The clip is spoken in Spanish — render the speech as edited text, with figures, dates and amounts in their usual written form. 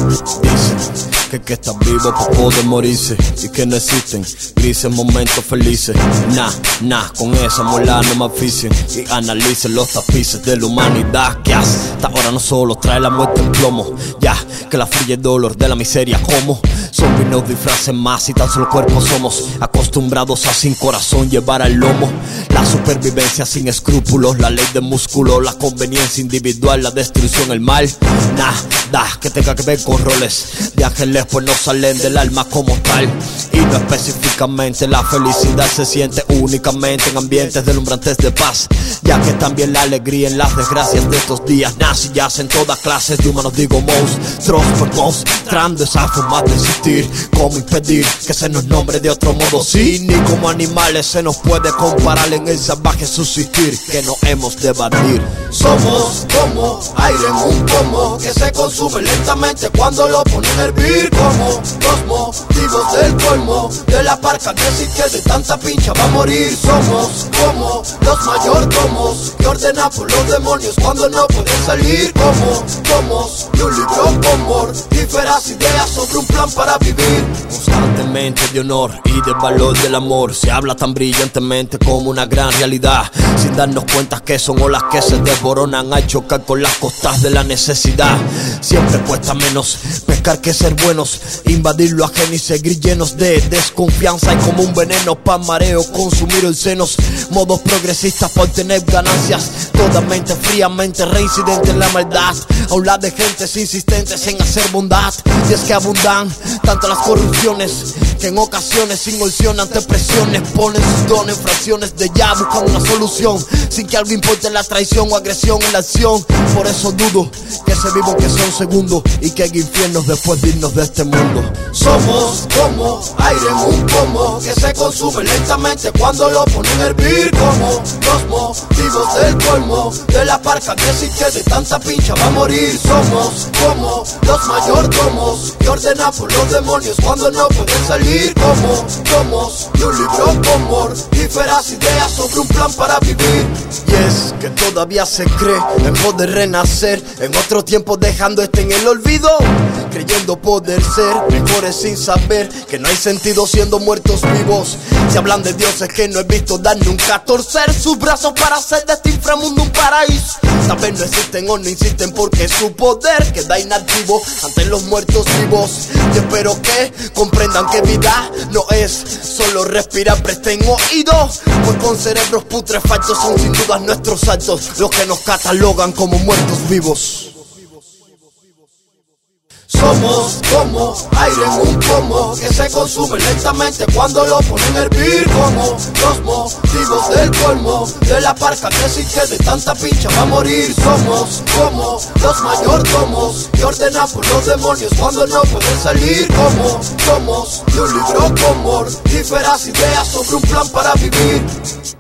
Dicen que estás vivo poco de morirse y que no existen grises momentos felices. Con esa muela no me aficien y analicen los tapices de la humanidad que hasta ahora no solo trae la muerte en plomo. Ya que la fría y el dolor de la miseria como zombies nos disfracen más y tan solo cuerpos somos acostumbrados a sin corazón llevar al lomo. La supervivencia sin escrúpulos, la ley de músculo, la conveniencia individual, la destrucción, el mal. Nada que tenga que ver con roles de ángeles, pues no salen del alma como tal. Y no específicamente, la felicidad se siente únicamente en ambientes deslumbrantes de paz, ya que también la alegría en las desgracias de estos días nace y yace en todas clases de humanos, digo monstruos por mostrando esa forma de existir. ¿Cómo impedir que se nos nombre de otro modo? Sí, ni como animales se nos puede comparar en el salvaje subsistir que no hemos de evadir. Somos como aire en un pomo que se consume lentamente cuando lo ponen a hervir. Como los motivos del colmo de la parca que sí que de tanta pincha va a morir. Somos como los mayordomos que ordenan por los demonios cuando no pueden salir. Como tomos de un libro con mortíferas ideas sobre un plan para vivir. Constantemente de honor y del valor del amor se habla tan brillantemente como una gran realidad, sin darnos cuenta que son olas que se desboronan al chocar con las costas de la necesidad. Siempre cuesta menos pescar que ser buenos, invadir lo ajeno y seguir llenos de desconfianza. Y como un veneno pa' mareo consumir el senos, modos progresistas para obtener ganancias. Toda mente fríamente reincidente en la maldad, a un lado de gentes insistentes en hacer bondad. Y es que abundan tanto las corrupciones que en ocasiones sin opción ante presiones ponen sus dones en fracciones de ya buscando una solución, sin que algo importe la traición o agresión en la acción. Por eso dudo que se vivo que sea un segundo y que hay infiernos después de irnos de este mundo. Somos como aire en un pomo que se consume lentamente cuando lo ponen a hervir. Como los motivos del colmo de la parca que sí que de tanta pincha va a morir. Somos como los mayordomos que ordenan por los demonios cuando no pueden salir. Como tomos de un libro con mortíferas ideas sobre un plan para vivir. Y es que todavía se cree en poder renacer en otro tiempo, dejando en el olvido, creyendo poder ser mejores sin saber que no hay sentido siendo muertos vivos. Se hablan de dioses que no he visto dar nunca, torcer sus brazos para hacer de este inframundo un paraíso. Tal vez no existen o no insisten porque su poder queda inactivo ante los muertos vivos. Y espero que comprendan que vida no es solo respirar, presten oído, pues con cerebros putrefactos son sin dudas nuestros actos los que nos catalogan como muertos vivos. Somos como aire en un pomo que se consume lentamente cuando lo ponen a hervir. Como los motivos del colmo de la parca que sí que de tanta pincha va a morir. Somos como los mayordomos que ordenan por los demonios cuando no pueden salir. Como tomos de un libro con mortíferas ideas sobre un plan para vivir.